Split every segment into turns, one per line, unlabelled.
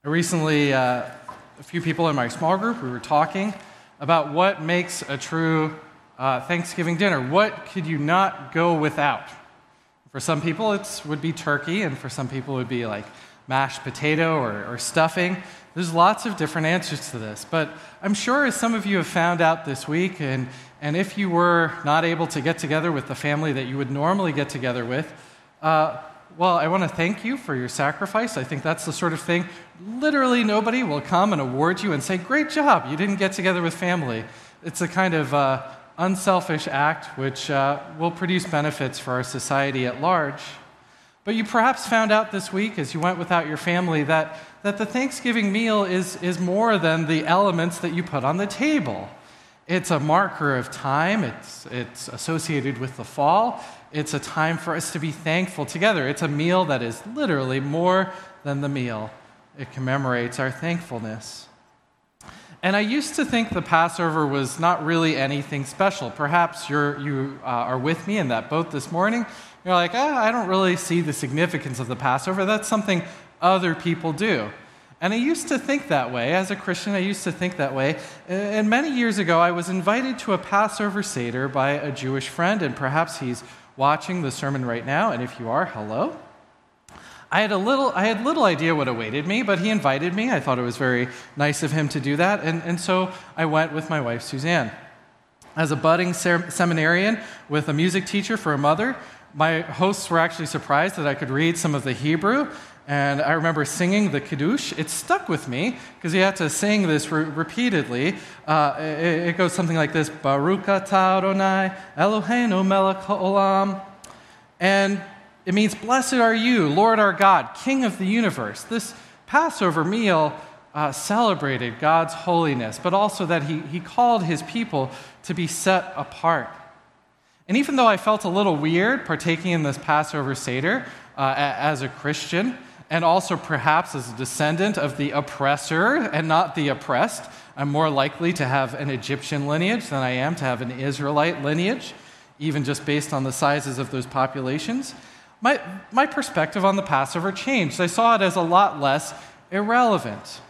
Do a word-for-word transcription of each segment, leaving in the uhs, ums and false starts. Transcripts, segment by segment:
I recently, uh, a few people in my small group, we were talking about what makes a true uh, Thanksgiving dinner. What could you not go without? For some people, it would be turkey, and for some people, it would be like mashed potato or, or stuffing. There's lots of different answers to this, but I'm sure as some of you have found out this week, and, and if you were not able to get together with the family that you would normally get together with, uh, well, I want to thank you for your sacrifice. I think that's the sort of thing, literally nobody will come and award you and say, great job, you didn't get together with family. It's a kind of uh, unselfish act which uh, will produce benefits for our society at large. But you perhaps found out this week as you went without your family that, that the Thanksgiving meal is, is more than the elements that you put on the table. It's a marker of time. It's, it's associated with the fall. It's a time for us to be thankful together. It's a meal that is literally more than the meal. It commemorates our thankfulness. And I used to think the Passover was not really anything special. Perhaps you're, you uh, are with me in that boat this morning. You're like, ah, I don't really see the significance of the Passover. That's something other people do. And I used to think that way. As a Christian, I used to think that way. And many years ago, I was invited to a Passover Seder by a Jewish friend, and perhaps he's watching the sermon right now, and if you are, hello. I had a little I had little idea what awaited me, but he invited me. I thought it was very nice of him to do that, and, and so I went with my wife, Suzanne. As a budding seminarian with a music teacher for a mother, my hosts were actually surprised that I could read some of the Hebrew, and I remember singing the Kiddush. It stuck with me because you had to sing this re- repeatedly. Uh, it, it goes something like this: Baruch atah Adonai Eloheinu melech haolam. And it means, blessed are you, Lord our God, King of the universe. This Passover meal uh, celebrated God's holiness, but also that he, he called his people to be set apart. And even though I felt a little weird partaking in this Passover Seder uh, as a Christian, and also perhaps as a descendant of the oppressor and not the oppressed, I'm more likely to have an Egyptian lineage than I am to have an Israelite lineage, even just based on the sizes of those populations. My, my perspective on the Passover changed. I saw it as a lot less irrelevant.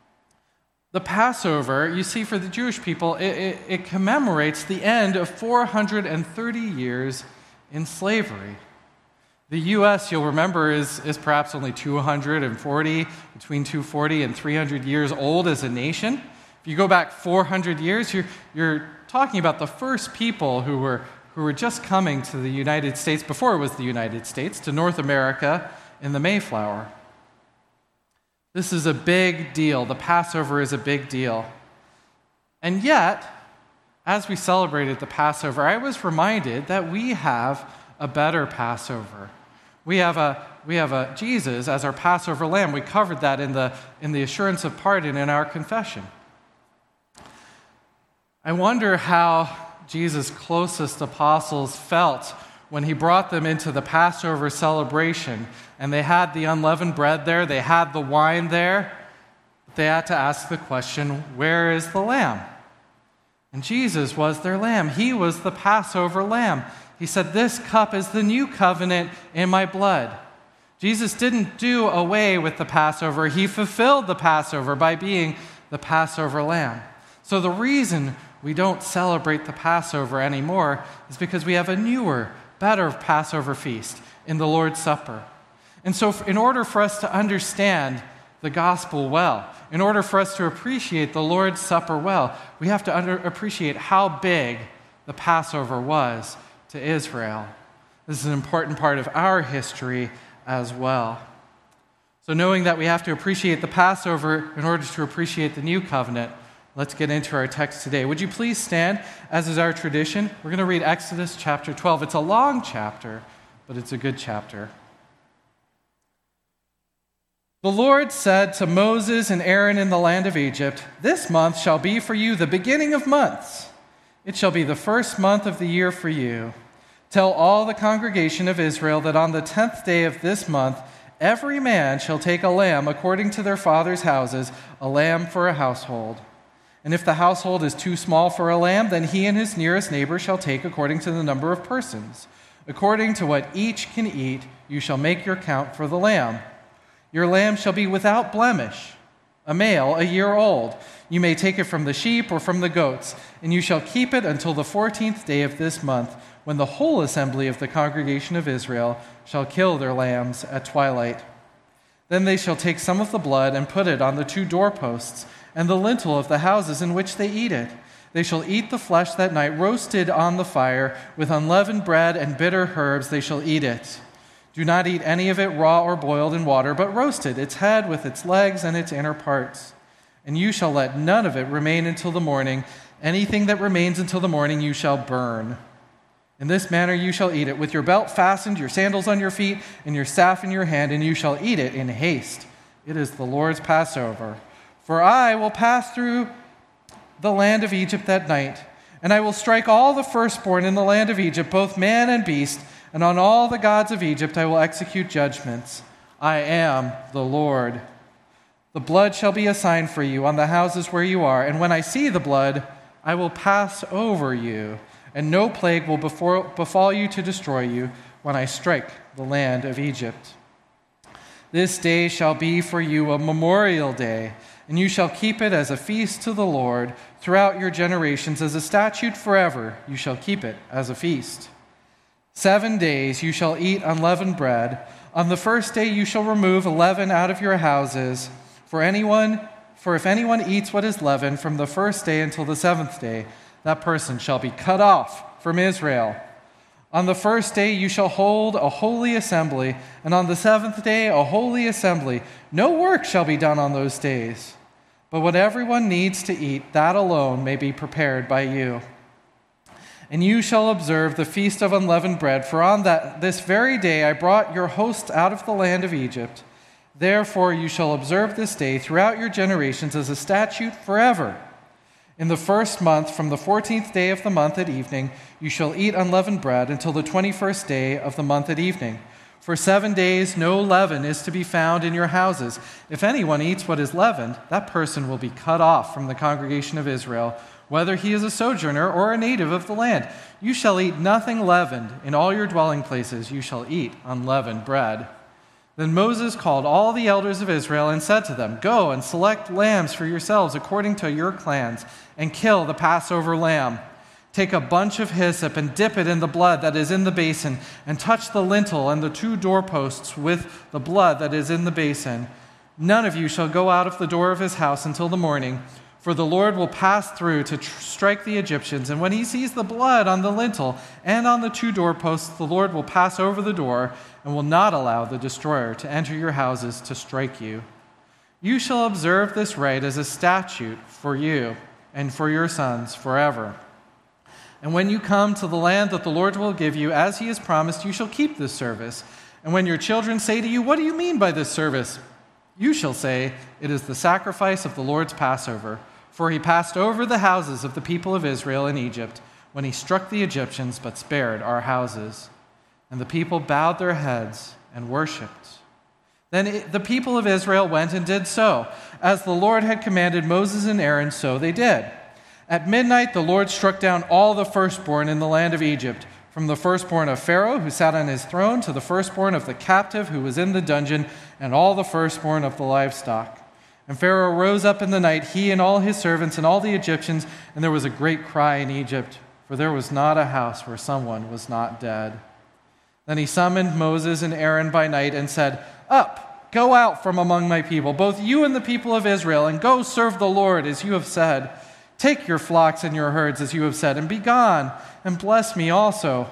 The Passover, you see, for the Jewish people, it, it, it commemorates the end of four hundred thirty years in slavery. The U S, you'll remember, is, is perhaps only two hundred forty, between two hundred forty and three hundred years old as a nation. If you go back four hundred years, you're, you're talking about the first people who were, who were just coming to the United States, before it was the United States, to North America in the Mayflower. This is a big deal. The Passover is a big deal. And yet, as we celebrated the Passover, I was reminded that we have a better Passover. We have a we have a Jesus as our Passover lamb. We covered that in the in the assurance of pardon in our confession. I wonder how Jesus' closest apostles felt when he brought them into the Passover celebration, and they had the unleavened bread there, they had the wine there. They had to ask the question, where is the lamb? And Jesus was their lamb. He was the Passover lamb. He said, this cup is the new covenant in my blood. Jesus didn't do away with the Passover. He fulfilled the Passover by being the Passover lamb. So the reason we don't celebrate the Passover anymore is because we have a newer, better Passover feast in the Lord's Supper. And so in order for us to understand the gospel well, in order for us to appreciate the Lord's Supper well, we have to under- appreciate how big the Passover was to Israel. This is an important part of our history as well. So knowing that we have to appreciate the Passover in order to appreciate the new covenant, let's get into our text today. Would you please stand, as is our tradition? We're going to read Exodus chapter twelve. It's a long chapter, but it's a good chapter. The Lord said to Moses and Aaron in the land of Egypt, this month shall be for you the beginning of months. It shall be the first month of the year for you. Tell all the congregation of Israel that on the tenth day of this month, every man shall take a lamb according to their father's houses, a lamb for a household. And if the household is too small for a lamb, then he and his nearest neighbor shall take according to the number of persons. According to what each can eat, you shall make your count for the lamb. Your lamb shall be without blemish. a male a year old. You may take it from the sheep or from the goats, and you shall keep it until the fourteenth day of this month, when the whole assembly of the congregation of Israel shall kill their lambs at twilight. Then they shall take some of the blood and put it on the two doorposts and the lintel of the houses in which they eat it. They shall eat the flesh that night, roasted on the fire, with unleavened bread and bitter herbs they shall eat it. Do not eat any of it raw or boiled in water, but roasted, its head with its legs and its inner parts. And you shall let none of it remain until the morning. Anything that remains until the morning you shall burn. In this manner you shall eat it, with your belt fastened, your sandals on your feet, and your staff in your hand, and you shall eat it in haste. It is the Lord's Passover. For I will pass through the land of Egypt that night, and I will strike all the firstborn in the land of Egypt, both man and beast, and on all the gods of Egypt I will execute judgments. I am the Lord. The blood shall be a sign for you on the houses where you are, and when I see the blood, I will pass over you, and no plague will befall you to destroy you when I strike the land of Egypt. This day shall be for you a memorial day, and you shall keep it as a feast to the Lord throughout your generations. As a statute forever, you shall keep it as a feast. Seven days you shall eat unleavened bread. On the first day you shall remove leaven out of your houses. For anyone, for if anyone eats what is leavened from the first day until the seventh day, that person shall be cut off from Israel. On the first day you shall hold a holy assembly, and on the seventh day a holy assembly. No work shall be done on those days. But what everyone needs to eat, that alone may be prepared by you. And you shall observe the feast of unleavened bread, for on that this very day I brought your hosts out of the land of Egypt. Therefore you shall observe this day throughout your generations as a statute forever. In the first month, from the fourteenth day of the month at evening, you shall eat unleavened bread until the twenty-first day of the month at evening. For seven days no leaven is to be found in your houses. If anyone eats what is leavened, that person will be cut off from the congregation of Israel, whether he is a sojourner or a native of the land. You shall eat nothing leavened. In all your dwelling places you shall eat unleavened bread. Then Moses called all the elders of Israel and said to them, Go and select lambs for yourselves according to your clans, and kill the Passover lamb. Take a bunch of hyssop and dip it in the blood that is in the basin, and touch the lintel and the two doorposts with the blood that is in the basin. None of you shall go out of the door of his house until the morning, for the Lord will pass through to tr- strike the Egyptians. And when he sees the blood on the lintel and on the two doorposts, the Lord will pass over the door and will not allow the destroyer to enter your houses to strike you. You shall observe this rite as a statute for you and for your sons forever. And when you come to the land that the Lord will give you, as he has promised, you shall keep this service. And when your children say to you, What do you mean by this service? You shall say, It is the sacrifice of the Lord's Passover. For he passed over the houses of the people of Israel in Egypt when he struck the Egyptians but spared our houses. And the people bowed their heads and worshipped. Then it, the people of Israel went and did so. As the Lord had commanded Moses and Aaron, so they did. At midnight the Lord struck down all the firstborn in the land of Egypt, from the firstborn of Pharaoh who sat on his throne to the firstborn of the captive who was in the dungeon, and all the firstborn of the livestock. And Pharaoh rose up in the night, he and all his servants and all the Egyptians, and there was a great cry in Egypt, for there was not a house where someone was not dead. Then he summoned Moses and Aaron by night and said, Up, go out from among my people, both you and the people of Israel, and go serve the Lord as you have said. Take your flocks and your herds as you have said, and be gone, and bless me also.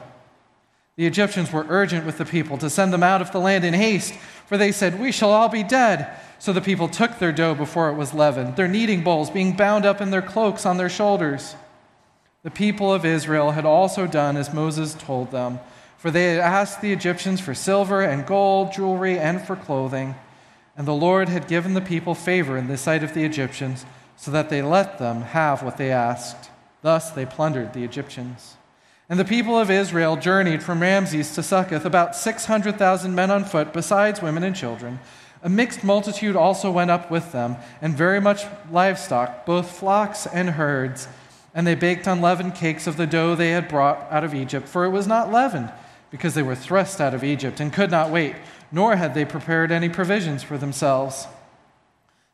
The Egyptians were urgent with the people to send them out of the land in haste, for they said, We shall all be dead. So the people took their dough before it was leavened, their kneading bowls being bound up in their cloaks on their shoulders. The people of Israel had also done as Moses told them, for they had asked the Egyptians for silver and gold, jewelry, and for clothing. And the Lord had given the people favor in the sight of the Egyptians, so that they let them have what they asked. Thus they plundered the Egyptians. And the people of Israel journeyed from Ramses to Succoth, about six hundred thousand men on foot, besides women and children. A mixed multitude also went up with them, and very much livestock, both flocks and herds. And they baked unleavened cakes of the dough they had brought out of Egypt, for it was not leavened, because they were thrust out of Egypt and could not wait, nor had they prepared any provisions for themselves.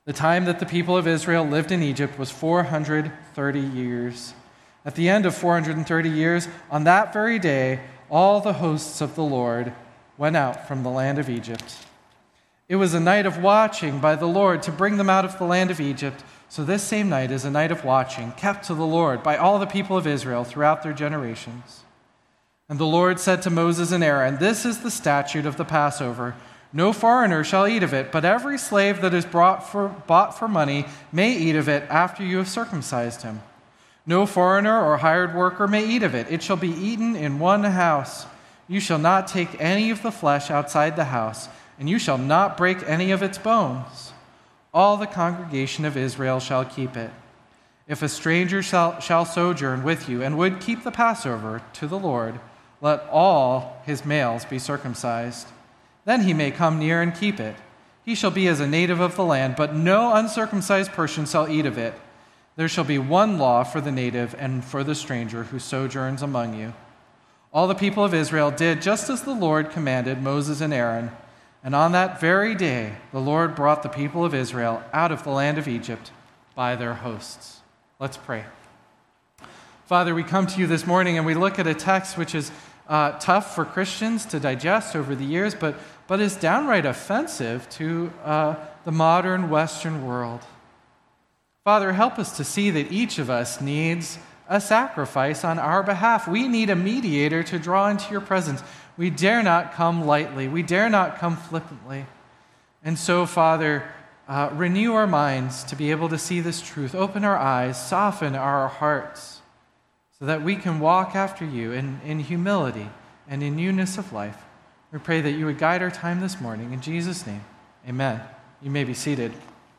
The time that the people of Israel lived in Egypt was four hundred thirty years. At the end of four hundred thirty years, on that very day, all the hosts of the Lord went out from the land of Egypt. It was a night of watching by the Lord to bring them out of the land of Egypt. So this same night is a night of watching, kept to the Lord by all the people of Israel throughout their generations. And the Lord said to Moses and Aaron, "This is the statute of the Passover. No foreigner shall eat of it, but every slave that is brought for, bought for money may eat of it after you have circumcised him. No foreigner or hired worker may eat of it. It shall be eaten in one house. You shall not take any of the flesh outside the house, and you shall not break any of its bones. All the congregation of Israel shall keep it. If a stranger shall, shall sojourn with you and would keep the Passover to the Lord, let all his males be circumcised. Then he may come near and keep it. He shall be as a native of the land, but no uncircumcised person shall eat of it. There shall be one law for the native and for the stranger who sojourns among you." All the people of Israel did just as the Lord commanded Moses and Aaron. And on that very day, the Lord brought the people of Israel out of the land of Egypt by their hosts. Let's pray. Father, we come to you this morning and we look at a text which is uh, tough for Christians to digest over the years, but, but is downright offensive to uh, the modern Western world. Father, help us to see that each of us needs a sacrifice on our behalf. We need a mediator to draw into your presence. We dare not come lightly. We dare not come flippantly. And so, Father, uh, renew our minds to be able to see this truth. Open our eyes, soften our hearts, so that we can walk after you in, in humility and in newness of life. We pray that you would guide our time this morning. In Jesus' name, amen. You may be seated.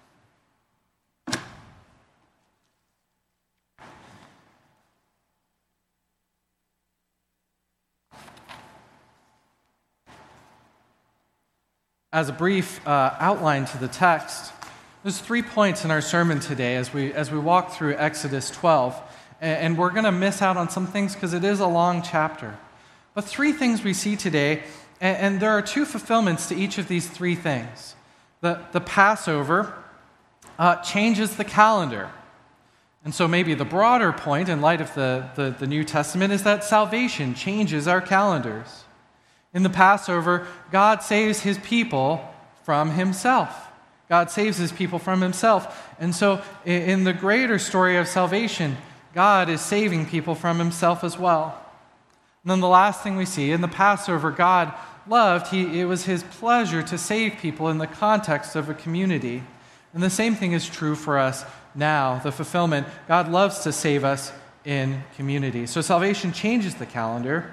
As a brief uh, outline to the text, there's three points in our sermon today as we as we walk through Exodus twelve, and, and we're going to miss out on some things because it is a long chapter. But three things we see today, and, and there are two fulfillments to each of these three things. The, the Passover uh, changes the calendar. And so maybe the broader point in light of the, the, the New Testament is that salvation changes our calendars. In the Passover, God saves his people from himself. God saves his people from himself. And so in the greater story of salvation, God is saving people from himself as well. And then the last thing we see, in the Passover, God loved, he, it was his pleasure to save people in the context of a community. And the same thing is true for us now, the fulfillment. God loves to save us in community. So salvation changes the calendar.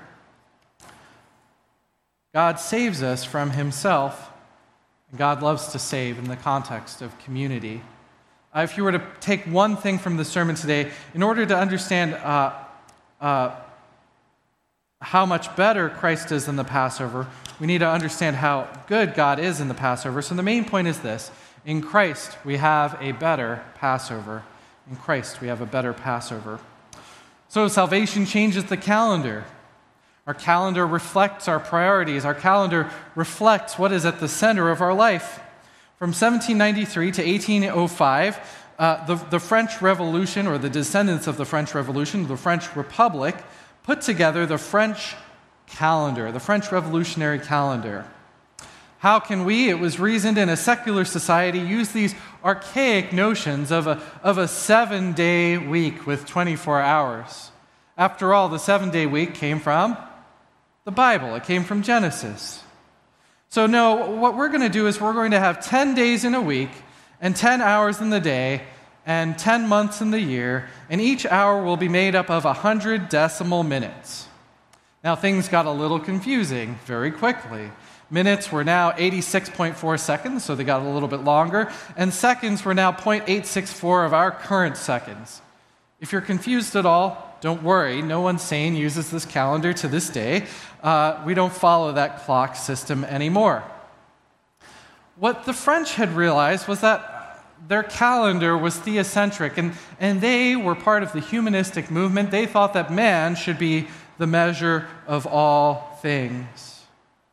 God saves us from himself, and God loves to save in the context of community. Uh, if you were to take one thing from the sermon today, in order to understand uh, uh, how much better Christ is than the Passover, we need to understand how good God is in the Passover. So the main point is this: in Christ, we have a better Passover. In Christ, we have a better Passover. So salvation changes the calendar. Our calendar reflects our priorities. Our calendar reflects what is at the center of our life. From seventeen ninety-three to eighteen oh five, uh, the, the French Revolution, or the descendants of the French Revolution, the French Republic, put together the French calendar, the French Revolutionary calendar. How can we, it was reasoned in a secular society, use these archaic notions of a, of a seven-day week with twenty-four hours? After all, the seven-day week came from the Bible. It came from Genesis. So no, what we're going to do is we're going to have ten days in a week and ten hours in the day and ten months in the year, and each hour will be made up of one hundred decimal minutes. Now, things got a little confusing very quickly. Minutes were now eighty-six point four seconds, so they got a little bit longer, and seconds were now zero point eight six four of our current seconds. If you're confused at all, don't worry. No one sane uses this calendar to this day. Uh, we don't follow that clock system anymore. What the French had realized was that their calendar was theocentric, and, and they were part of the humanistic movement. They thought that man should be the measure of all things.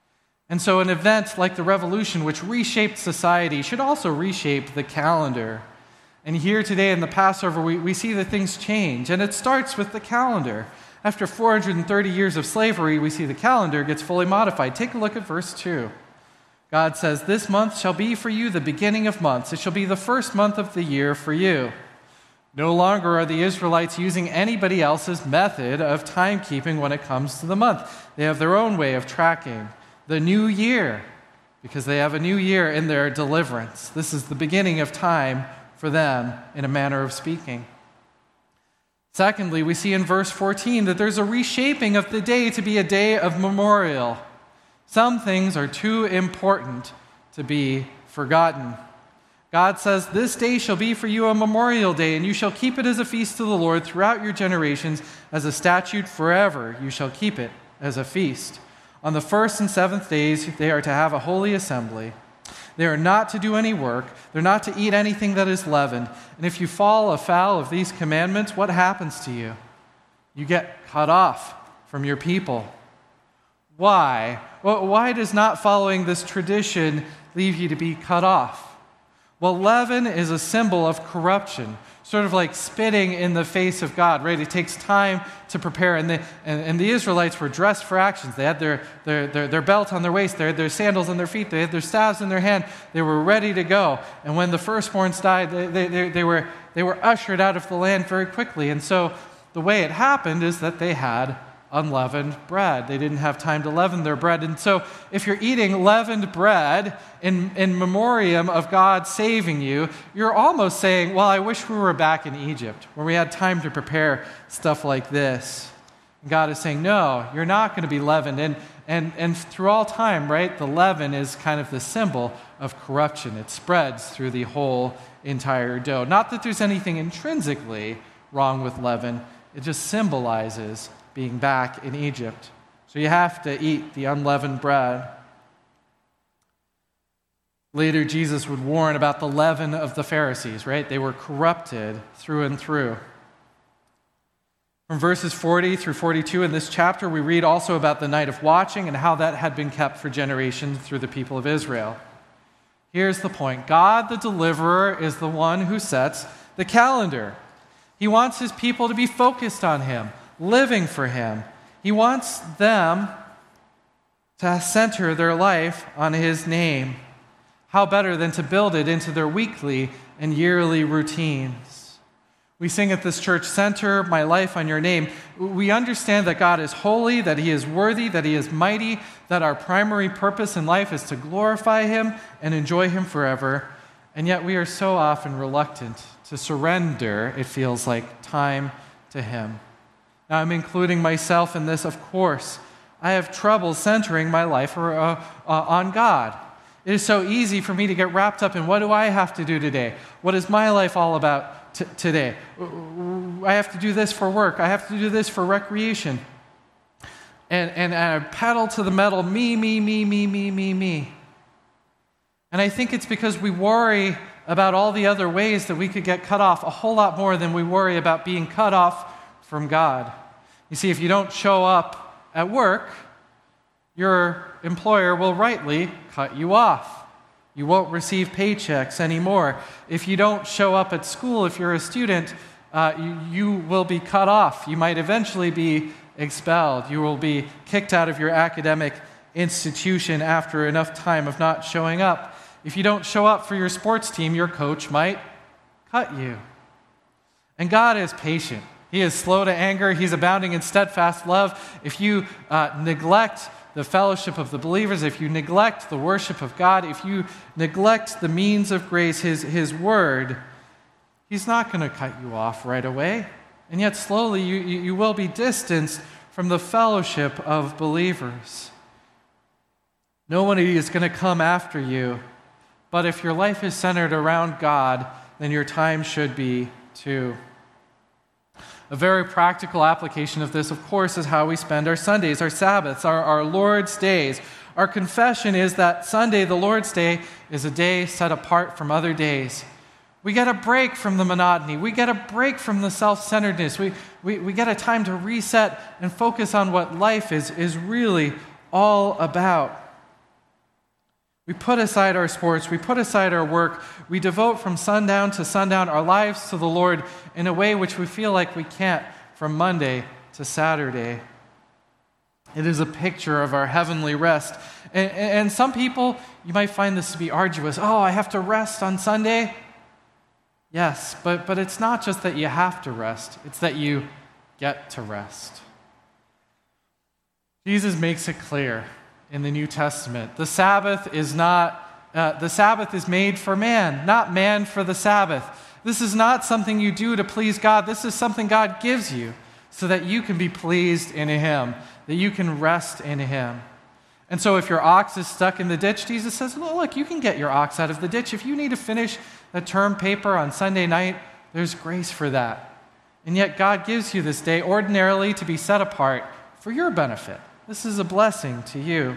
And so an event like the Revolution, which reshaped society, should also reshape the calendar. And here today in the Passover, we, we see that things change. And it starts with the calendar. After four hundred thirty years of slavery, we see the calendar gets fully modified. Take a look at verse two. God says, "This month shall be for you the beginning of months. It shall be the first month of the year for you." No longer are the Israelites using anybody else's method of timekeeping when it comes to the month. They have their own way of tracking the new year because they have a new year in their deliverance. This is the beginning of time for them, in a manner of speaking. Secondly, we see in verse fourteen that there's a reshaping of the day to be a day of memorial. Some things are too important to be forgotten. God says, "This day shall be for you a memorial day, and you shall keep it as a feast to the Lord throughout your generations, as a statute forever. You shall keep it as a feast. On the first and seventh days they are to have a holy assembly. They are not to do any work. They're not to eat anything that is leavened. And if you fall afoul of these commandments, what happens to you? You get cut off from your people." Why? Well, why does not following this tradition leave you to be cut off? Well, leaven is a symbol of corruption, sort of like spitting in the face of God, right? It takes time to prepare. And the, and, and the Israelites were dressed for actions. They had their, their, their, their belt on their waist. They had their sandals on their feet. They had their staves in their hand. They were ready to go. And when the firstborns died, they, they, they, they, were, they were ushered out of the land very quickly. And so the way it happened is that they had unleavened bread. They didn't have time to leaven their bread. And so if you're eating leavened bread in, in memoriam of God saving you, you're almost saying, well, I wish we were back in Egypt where we had time to prepare stuff like this. And God is saying, no, you're not going to be leavened. And, and, and through all time, right, the leaven is kind of the symbol of corruption. It spreads through the whole entire dough. Not that there's anything intrinsically wrong with leaven. It just symbolizes being back in Egypt. So you have to eat the unleavened bread. Later, Jesus would warn about the leaven of the Pharisees, right? They were corrupted through and through. From verses forty through forty-two in this chapter, we read also about the night of watching and how that had been kept for generations through the people of Israel. Here's the point. God, the deliverer, is the one who sets the calendar. He wants his people to be focused on him, living for him. He wants them to center their life on his name. How better than to build it into their weekly and yearly routines? We sing at this church, "Center my life on your name." We understand that God is holy, that he is worthy, that he is mighty, that our primary purpose in life is to glorify him and enjoy him forever. And yet we are so often reluctant to surrender, it feels like, time to him. Now, I'm including myself in this, of course. I have trouble centering my life uh, uh, on God. It is so easy for me to get wrapped up in what do I have to do today? What is my life all about t- today? I have to do this for work. I have to do this for recreation. And, and, and I pedal to the metal, me, me, me, me, me, me, me. And I think it's because we worry about all the other ways that we could get cut off a whole lot more than we worry about being cut off from God. You see, if you don't show up at work, your employer will rightly cut you off. You won't receive paychecks anymore. If you don't show up at school, if you're a student, uh, you, you will be cut off. You might eventually be expelled. You will be kicked out of your academic institution after enough time of not showing up. If you don't show up for your sports team, your coach might cut you. And God is patient. He is slow to anger. He's abounding in steadfast love. If you uh, neglect the fellowship of the believers, if you neglect the worship of God, if you neglect the means of grace, his, his word, he's not going to cut you off right away. And yet slowly you, you, you will be distanced from the fellowship of believers. Nobody is going to come after you. But if your life is centered around God, then your time should be too. A very practical application of this, of course, is how we spend our Sundays, our Sabbaths, our, our Lord's days. Our confession is that Sunday, the Lord's Day, is a day set apart from other days. We get a break from the monotony. We get a break from the self-centeredness. We, we, we get a time to reset and focus on what life is, is really all about. We put aside our sports, we put aside our work, we devote from sundown to sundown our lives to the Lord in a way which we feel like we can't from Monday to Saturday. It is a picture of our heavenly rest. And, and some people, you might find this to be arduous. Oh, I have to rest on Sunday? Yes, but, but it's not just that you have to rest, it's that you get to rest. Jesus makes it clear in the New Testament. The Sabbath is not, uh, the Sabbath is made for man, not man for the Sabbath. This is not something you do to please God. This is something God gives you so that you can be pleased in Him, that you can rest in Him. And so if your ox is stuck in the ditch, Jesus says, well, look, you can get your ox out of the ditch. If you need to finish a term paper on Sunday night, there's grace for that. And yet God gives you this day ordinarily to be set apart for your benefit. This is a blessing to you.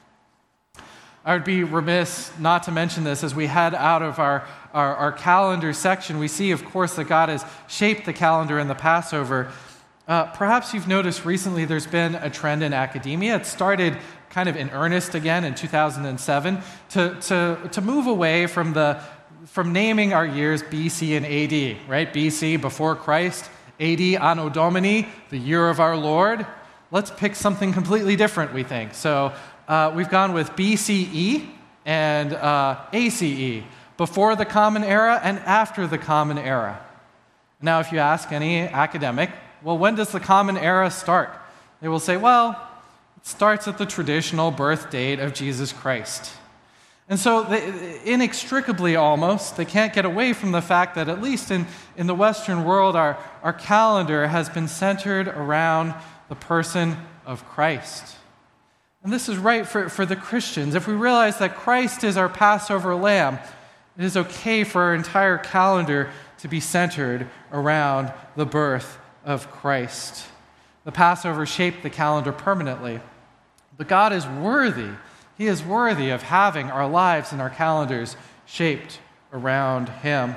I would be remiss not to mention this as we head out of our, our, our calendar section. We see, of course, that God has shaped the calendar in the Passover. Uh, perhaps you've noticed recently there's been a trend in academia. It started kind of in earnest again in two thousand seven to, to, to move away from, the, from naming our years B C and A D, right? B C, before Christ, A D, Anno Domini, the year of our Lord. Let's pick something completely different, we think. So uh, we've gone with B C E and uh, A C E, before the Common Era and after the Common Era. Now, if you ask any academic, well, when does the Common Era start? They will say, well, it starts at the traditional birth date of Jesus Christ. And so they, inextricably almost, they can't get away from the fact that at least in, in the Western world, our, our calendar has been centered around the person of Christ. And this is right for, for the Christians. If we realize that Christ is our Passover lamb, it is okay for our entire calendar to be centered around the birth of Christ. The Passover shaped the calendar permanently. But God is worthy. He is worthy of having our lives and our calendars shaped around Him.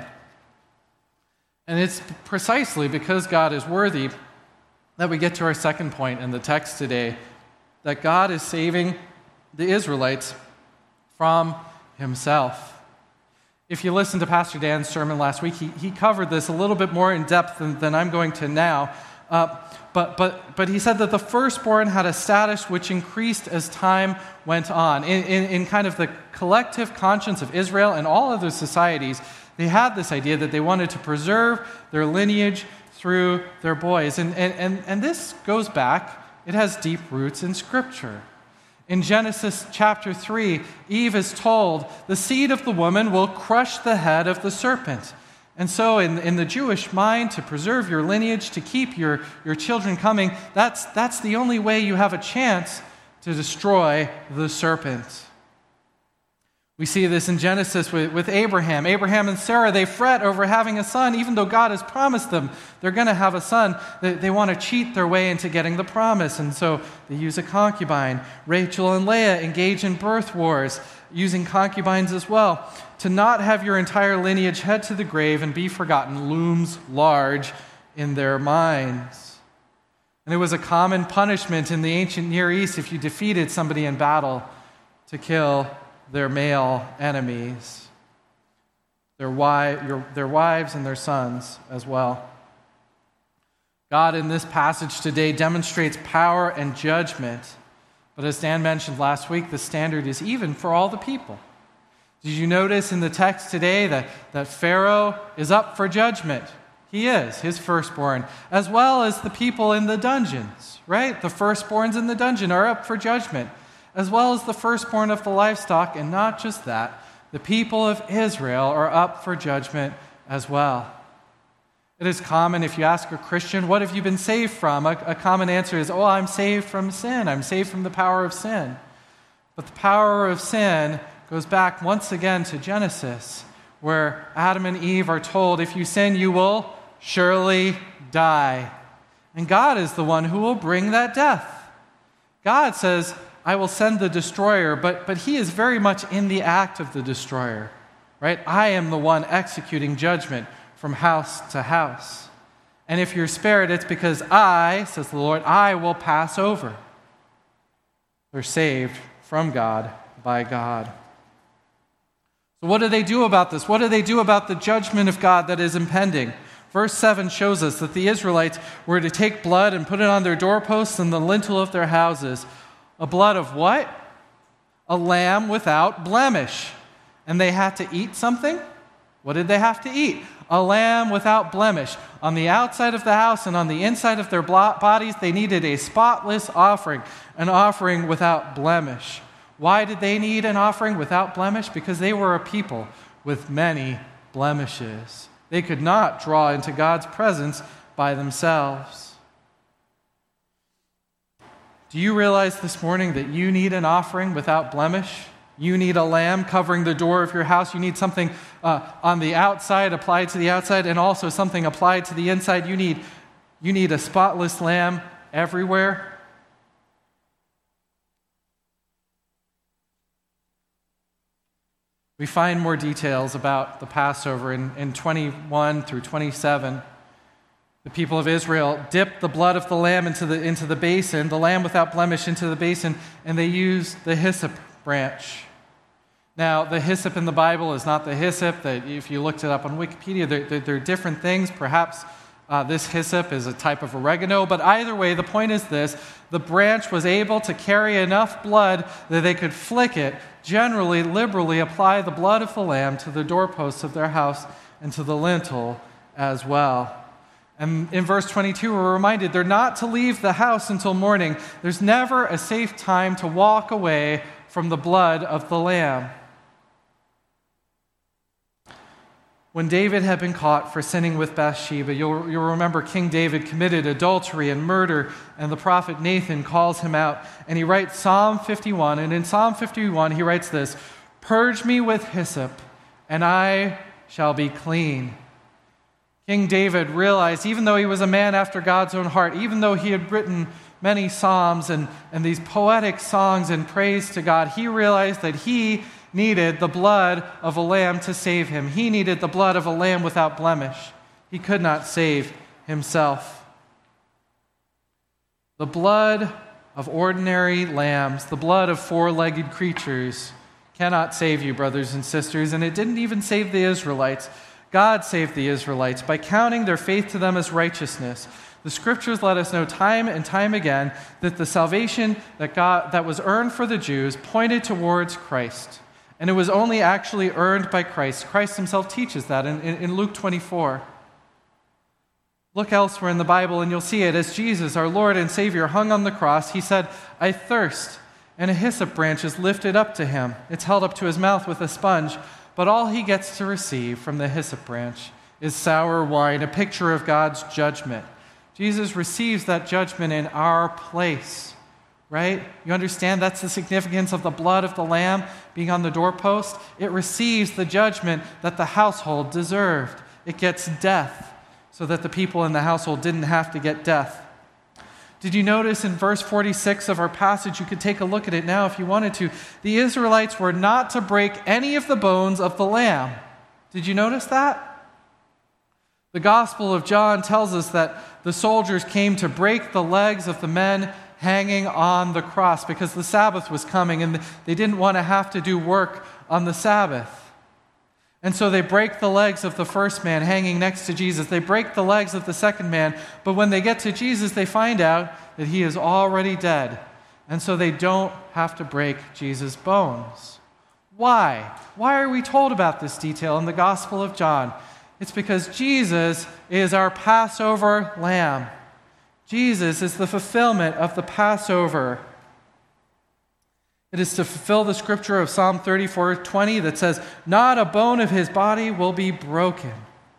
And it's precisely because God is worthy that we get to our second point in the text today, that God is saving the Israelites from Himself. If you listened to Pastor Dan's sermon last week, he, he covered this a little bit more in depth than, than I'm going to now. Uh, but, but, but he said that the firstborn had a status which increased as time went on. In, in, in kind of the collective conscience of Israel and all other societies, they had this idea that they wanted to preserve their lineage through their boys. And, and, and, and this goes back, it has deep roots in Scripture. In Genesis chapter three, Eve is told, the seed of the woman will crush the head of the serpent. And so in, in the Jewish mind, to preserve your lineage, to keep your, your children coming, that's, that's the only way you have a chance to destroy the serpent. We see this in Genesis with, with Abraham. Abraham and Sarah, they fret over having a son, even though God has promised them they're going to have a son. They, they want to cheat their way into getting the promise, and so they use a concubine. Rachel and Leah engage in birth wars, using concubines as well. To not have your entire lineage head to the grave and be forgotten looms large in their minds. And it was a common punishment in the ancient Near East if you defeated somebody in battle to kill their male enemies, their, wi- your, their wives and their sons as well. God in this passage today demonstrates power and judgment, but as Dan mentioned last week, the standard is even for all the people. Did you notice in the text today that, that Pharaoh is up for judgment? He is, his firstborn, as well as the people in the dungeons, right? The firstborns in the dungeon are up for judgment, as well as the firstborn of the livestock, and not just that, the people of Israel are up for judgment as well. It is common, if you ask a Christian, what have you been saved from? A, a common answer is, oh, I'm saved from sin. I'm saved from the power of sin. But the power of sin goes back once again to Genesis, where Adam and Eve are told, if you sin, you will surely die. And God is the one who will bring that death. God says, I will send the destroyer, but, but he is very much in the act of the destroyer, right? I am the one executing judgment from house to house. And if you're spared, it's because I, says the Lord, I will pass over. They're saved from God by God. So what do they do about this? What do they do about the judgment of God that is impending? Verse seven shows us that the Israelites were to take blood and put it on their doorposts and the lintel of their houses. A blood of what? A lamb without blemish. And they had to eat something? What did they have to eat? A lamb without blemish. On the outside of the house and on the inside of their bodies, they needed a spotless offering, an offering without blemish. Why did they need an offering without blemish? Because they were a people with many blemishes. They could not draw into God's presence by themselves. Do you realize this morning that you need an offering without blemish? You need a lamb covering the door of your house. You need something uh, on the outside applied to the outside and also something applied to the inside. You need, you need a spotless lamb everywhere. We find more details about the Passover in, in twenty-one through twenty-seven. The people of Israel dipped the blood of the lamb into the, into the basin, the lamb without blemish into the basin, and they used the hyssop branch. Now, the hyssop in the Bible is not the hyssop that if you looked it up on Wikipedia, they're, they're, they're different things. Perhaps uh, this hyssop is a type of oregano, but either way, the point is this: the branch was able to carry enough blood that they could flick it, generally, liberally apply the blood of the lamb to the doorposts of their house and to the lintel as well. And in verse twenty-two, we're reminded they're not to leave the house until morning. There's never a safe time to walk away from the blood of the lamb. When David had been caught for sinning with Bathsheba, you'll, you'll remember King David committed adultery and murder, and the prophet Nathan calls him out, and he writes Psalm fifty-one, and in Psalm fifty-one he writes this: "Purge me with hyssop, and I shall be clean." King David realized, even though he was a man after God's own heart, even though he had written many psalms and, and these poetic songs in praise to God, he realized that he needed the blood of a lamb to save him. He needed the blood of a lamb without blemish. He could not save himself. The blood of ordinary lambs, the blood of four-legged creatures, cannot save you, brothers and sisters, and it didn't even save the Israelites. God saved the Israelites by counting their faith to them as righteousness. The scriptures let us know time and time again that the salvation that God that was earned for the Jews pointed towards Christ. And it was only actually earned by Christ. Christ himself teaches that in, in, in Luke twenty-four. Look elsewhere in the Bible and you'll see it. As Jesus, our Lord and Savior, hung on the cross, he said, "I thirst," and a hyssop branch is lifted up to him. It's held up to his mouth with a sponge, but all he gets to receive from the hyssop branch is sour wine, a picture of God's judgment. Jesus receives that judgment in our place, right? You understand that's the significance of the blood of the lamb being on the doorpost? It receives the judgment that the household deserved. It gets death so that the people in the household didn't have to get death. Did you notice in verse forty-six of our passage, you could take a look at it now if you wanted to, the Israelites were not to break any of the bones of the lamb. Did you notice that? The Gospel of John tells us that the soldiers came to break the legs of the men hanging on the cross because the Sabbath was coming and they didn't want to have to do work on the Sabbath. And so they break the legs of the first man hanging next to Jesus. They break the legs of the second man, but when they get to Jesus, they find out that he is already dead. And so they don't have to break Jesus' bones. Why? Why are we told about this detail in the Gospel of John? It's because Jesus is our Passover lamb. Jesus is the fulfillment of the Passover. It is to fulfill the scripture of Psalm thirty-four twenty that says, "Not a bone of his body will be broken."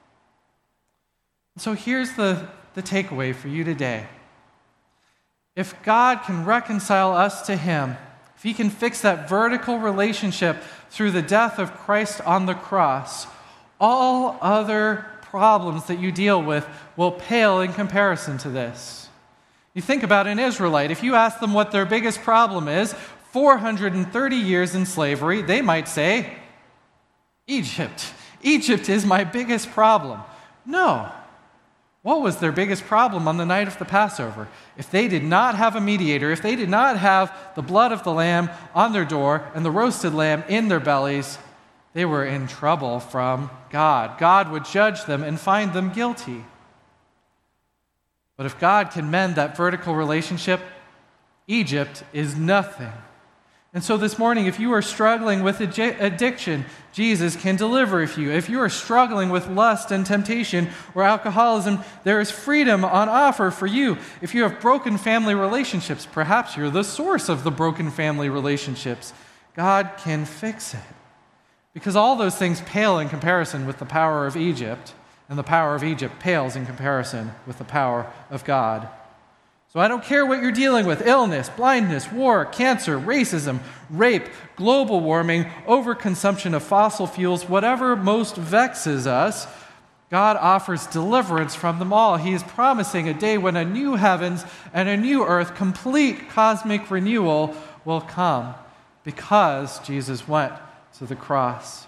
So here's the, the takeaway for you today. If God can reconcile us to him, if he can fix that vertical relationship through the death of Christ on the cross, all other problems that you deal with will pale in comparison to this. You think about an Israelite. If you ask them what their biggest problem is, four hundred thirty years in slavery, they might say, Egypt. Egypt is my biggest problem. No. What was their biggest problem on the night of the Passover? If they did not have a mediator, if they did not have the blood of the lamb on their door and the roasted lamb in their bellies, they were in trouble from God. God would judge them and find them guilty. But if God can mend that vertical relationship, Egypt is nothing. And so this morning, if you are struggling with addiction, Jesus can deliver you. If you are struggling with lust and temptation or alcoholism, there is freedom on offer for you. If you have broken family relationships, perhaps you're the source of the broken family relationships, God can fix it. Because all those things pale in comparison with the power of Egypt, and the power of Egypt pales in comparison with the power of God. So I don't care what you're dealing with: illness, blindness, war, cancer, racism, rape, global warming, overconsumption of fossil fuels, whatever most vexes us, God offers deliverance from them all. He is promising a day when a new heavens and a new earth, complete cosmic renewal, will come because Jesus went to the cross.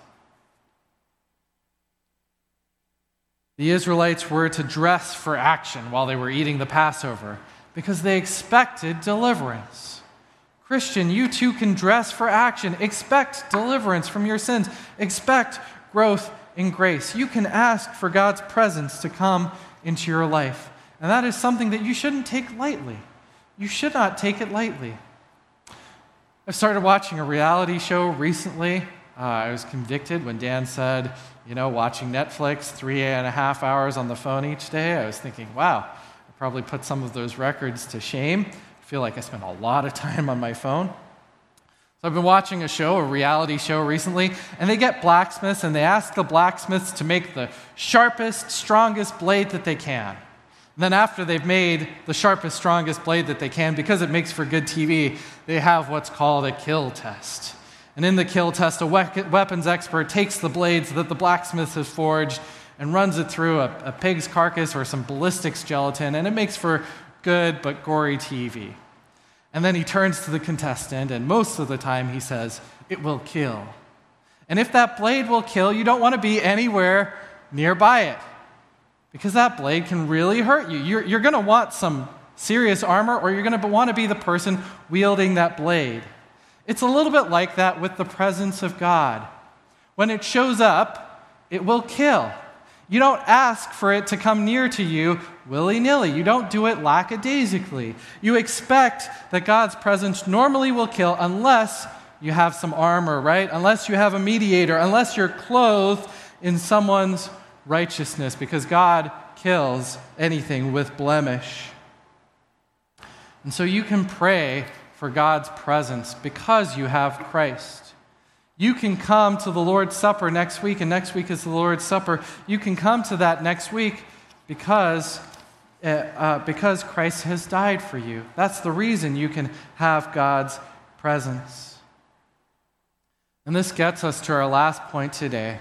The Israelites were to dress for action while they were eating the Passover, because they expected deliverance. Christian, you too can dress for action. Expect deliverance from your sins. Expect growth in grace. You can ask for God's presence to come into your life. And that is something that you shouldn't take lightly. You should not take it lightly. I've started watching a reality show recently. Uh, I was convicted when Dan said, you know, watching Netflix three and a half hours on the phone each day. I was thinking, wow, probably put some of those records to shame. I feel like I spend a lot of time on my phone. So I've been watching a show, a reality show recently, and they get blacksmiths and they ask the blacksmiths to make the sharpest, strongest blade that they can. And then after they've made the sharpest, strongest blade that they can, because it makes for good T V, they have what's called a kill test. And in the kill test, a we- weapons expert takes the blades that the blacksmith has forged and runs it through a, a pig's carcass or some ballistics gelatin, and it makes for good but gory T V. And then he turns to the contestant, and most of the time he says, "It will kill." And if that blade will kill, you don't want to be anywhere nearby it, because that blade can really hurt you. You're, you're going to want some serious armor, or you're going to want to be the person wielding that blade. It's a little bit like that with the presence of God. When it shows up, it will kill. You don't ask for it to come near to you willy-nilly. You don't do it lackadaisically. You expect that God's presence normally will kill unless you have some armor, right? Unless you have a mediator, unless you're clothed in someone's righteousness, because God kills anything with blemish. And so you can pray for God's presence because you have Christ. You can come to the Lord's Supper next week, and next week is the Lord's Supper. You can come to that next week because, uh, uh, because Christ has died for you. That's the reason you can have God's presence. And this gets us to our last point today.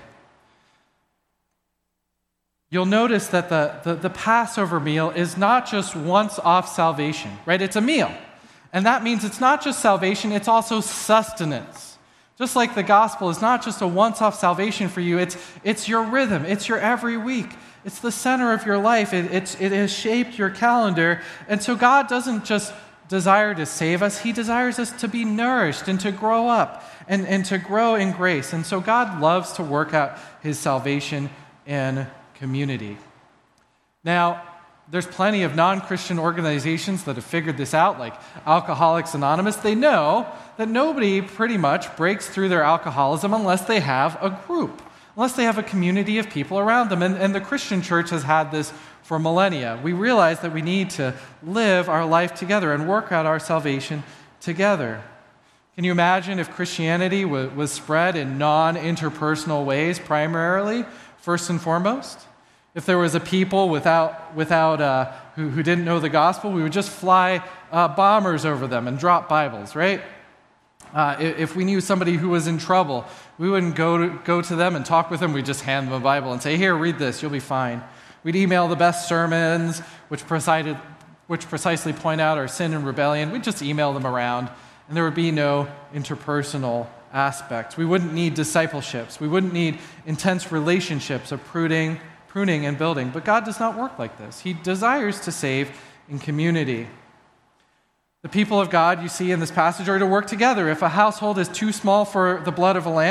You'll notice that the, the, the Passover meal is not just once-off salvation, right? It's a meal. And that means it's not just salvation, it's also sustenance. Just like the gospel is not just a once-off salvation for you, it's, it's your rhythm, it's your every week. It's the center of your life. It, it's, it has shaped your calendar. And so God doesn't just desire to save us, He desires us to be nourished and to grow up and, and to grow in grace. And so God loves to work out His salvation in community. Now, there's plenty of non-Christian organizations that have figured this out, like Alcoholics Anonymous. They know that nobody pretty much breaks through their alcoholism unless they have a group, unless they have a community of people around them. And, and the Christian church has had this for millennia. We realize that we need to live our life together and work out our salvation together. Can you imagine if Christianity w- was spread in non-interpersonal ways primarily, first and foremost? If there was a people without, without uh, who, who didn't know the gospel, we would just fly uh, bombers over them and drop Bibles, right? Uh, if we knew somebody who was in trouble, we wouldn't go to, go to them and talk with them. We'd just hand them a Bible and say, "Here, read this, you'll be fine." We'd email the best sermons, which, precisely, which precisely point out our sin and rebellion. We'd just email them around, and there would be no interpersonal aspects. We wouldn't need discipleships. We wouldn't need intense relationships of pruning, pruning and building. But God does not work like this. He desires to save in community. The people of God, you see in this passage, are to work together. If a household is too small for the blood of a lamb,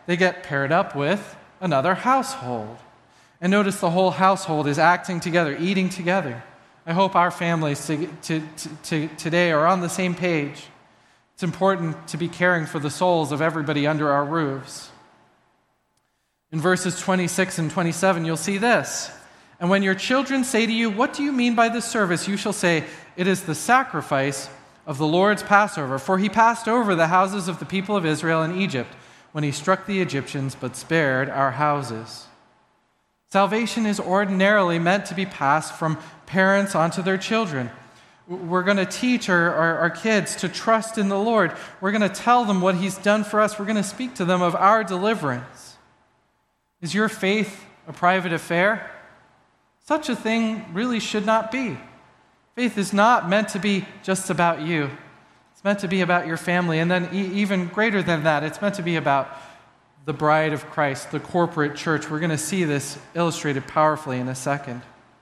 they get paired up with another household. And notice the whole household is acting together, eating together. I hope our families to, to, to, to today are on the same page. It's important to be caring for the souls of everybody under our roofs. In verses twenty-six and twenty-seven, you'll see this. And when your children say to you, "What do you mean by this service?" you shall say, "It is the sacrifice of the Lord's Passover. For he passed over the houses of the people of Israel in Egypt when he struck the Egyptians, but spared our houses." Salvation is ordinarily meant to be passed from parents onto their children. We're going to teach our, our, our kids to trust in the Lord. We're going to tell them what he's done for us. We're going to speak to them of our deliverance. Is your faith a private affair? Such a thing really should not be. Faith is not meant to be just about you. It's meant to be about your family. And then e- even greater than that, it's meant to be about the bride of Christ, the corporate church. We're going to see this illustrated powerfully in a second.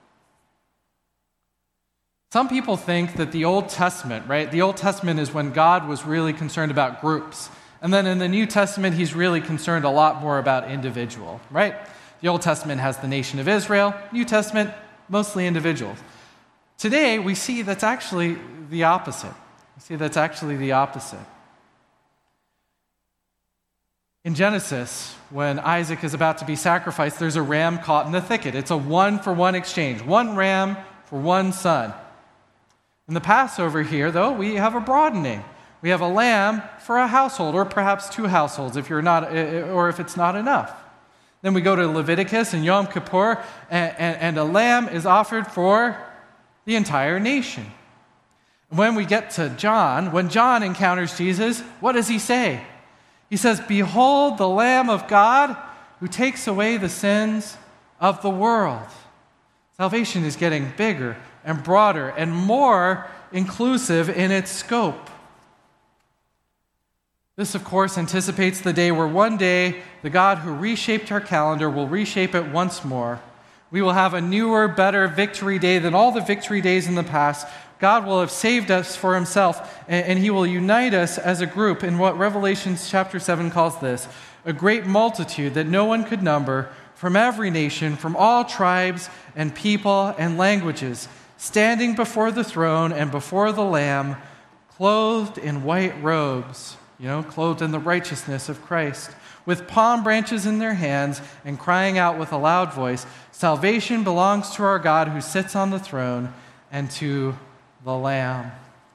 Some people think that the Old Testament, right? The Old Testament is when God was really concerned about groups. And then in the New Testament, he's really concerned a lot more about individual, right? The Old Testament has the nation of Israel. New Testament, mostly individuals. Today, we see that's actually the opposite. We see that's actually the opposite. In Genesis, when Isaac is about to be sacrificed, there's a ram caught in the thicket. It's a one-for-one exchange. One ram for one son. In the Passover here, though, we have a broadening. We have a lamb for a household, or perhaps two households if you're not, or if it's not enough. Then we go to Leviticus and Yom Kippur, and, and, and a lamb is offered for the entire nation. When we get to John, when John encounters Jesus, what does he say? He says, "Behold the Lamb of God who takes away the sins of the world." Salvation is getting bigger and broader and more inclusive in its scope. This, of course, anticipates the day where one day the God who reshaped our calendar will reshape it once more. We will have a newer, better victory day than all the victory days in the past. God will have saved us for himself, and he will unite us as a group in what Revelation chapter seven calls this, a great multitude that no one could number, from every nation, from all tribes and people and languages, standing before the throne and before the Lamb, clothed in white robes, you know, clothed in the righteousness of Christ, with palm branches in their hands and crying out with a loud voice, "Salvation belongs to our God who sits on the throne and to the Lamb."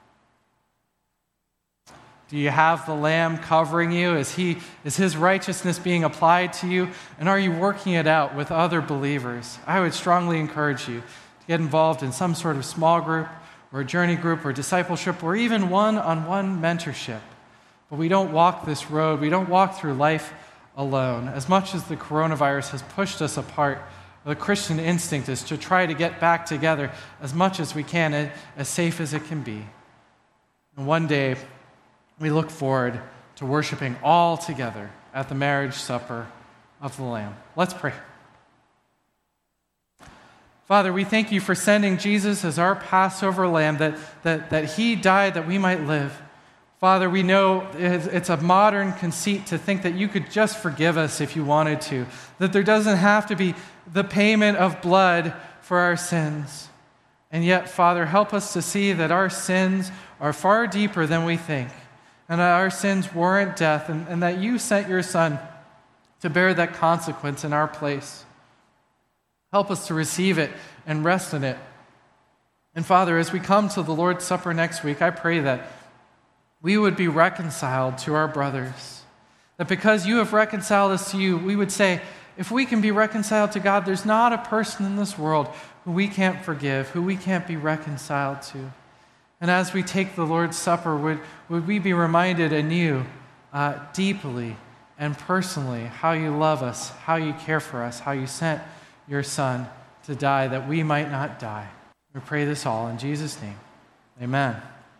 Do you have the Lamb covering you? Is he, is his righteousness being applied to you? And are you working it out with other believers? I would strongly encourage you to get involved in some sort of small group or a journey group or discipleship or even one-on-one mentorship. But we don't walk this road. We don't walk through life alone. As much as the coronavirus has pushed us apart, the Christian instinct is to try to get back together as much as we can, as safe as it can be. And one day, we look forward to worshiping all together at the marriage supper of the Lamb. Let's pray. Father, we thank you for sending Jesus as our Passover lamb, that, that, that he died that we might live. Father, we know it's a modern conceit to think that you could just forgive us if you wanted to, that there doesn't have to be the payment of blood for our sins. And yet, Father, help us to see that our sins are far deeper than we think, and that our sins warrant death, and, and that you sent your Son to bear that consequence in our place. Help us to receive it and rest in it. And Father, as we come to the Lord's Supper next week, I pray that we would be reconciled to our brothers. That because you have reconciled us to you, we would say, if we can be reconciled to God, there's not a person in this world who we can't forgive, who we can't be reconciled to. And as we take the Lord's Supper, would, would we be reminded anew, uh, deeply and personally, how you love us, how you care for us, how you sent your Son to die that we might not die. We pray this all in Jesus' name. Amen.